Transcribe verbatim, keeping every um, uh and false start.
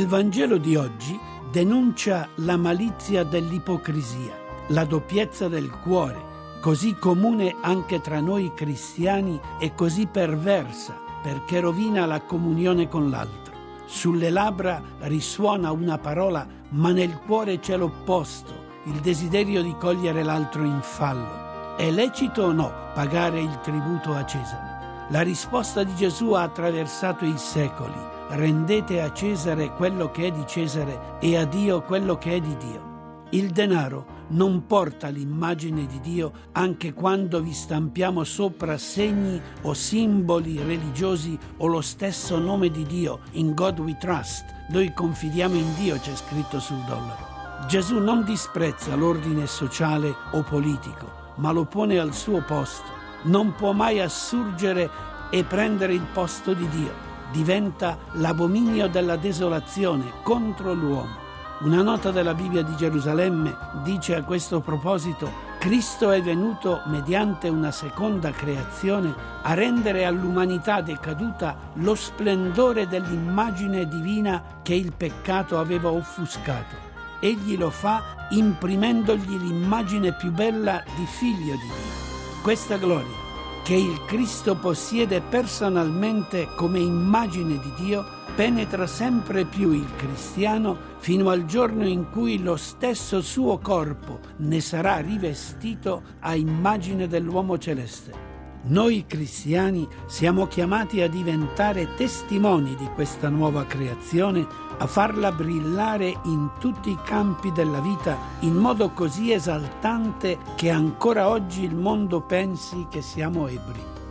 Il Vangelo di oggi denuncia la malizia dell'ipocrisia, la doppiezza del cuore, così comune anche tra noi cristiani e così perversa perché rovina la comunione con l'altro. Sulle labbra risuona una parola, ma nel cuore c'è l'opposto, il desiderio di cogliere l'altro in fallo. È lecito o no pagare il tributo a Cesare? La risposta di Gesù ha attraversato i secoli: rendete a Cesare quello che è di Cesare e a Dio quello che è di Dio. Il denaro non porta l'immagine di Dio anche quando vi stampiamo sopra segni o simboli religiosi o lo stesso nome di Dio. In God we trust, noi confidiamo in Dio, c'è scritto sul dollaro. Gesù non disprezza l'ordine sociale o politico, ma lo pone al suo posto. Non può mai assurgere e prendere il posto di Dio. Diventa l'abominio della desolazione contro l'uomo. Una nota della Bibbia di Gerusalemme dice a questo proposito: Cristo è venuto mediante una seconda creazione a rendere all'umanità decaduta lo splendore dell'immagine divina che il peccato aveva offuscato. Egli lo fa imprimendogli l'immagine più bella di figlio di Dio. Questa gloria che il Cristo possiede personalmente come immagine di Dio penetra sempre più il cristiano fino al giorno in cui lo stesso suo corpo ne sarà rivestito a immagine dell'uomo celeste. Noi cristiani siamo chiamati a diventare testimoni di questa nuova creazione, a farla brillare in tutti i campi della vita in modo così esaltante che ancora oggi il mondo pensi che siamo ebbri.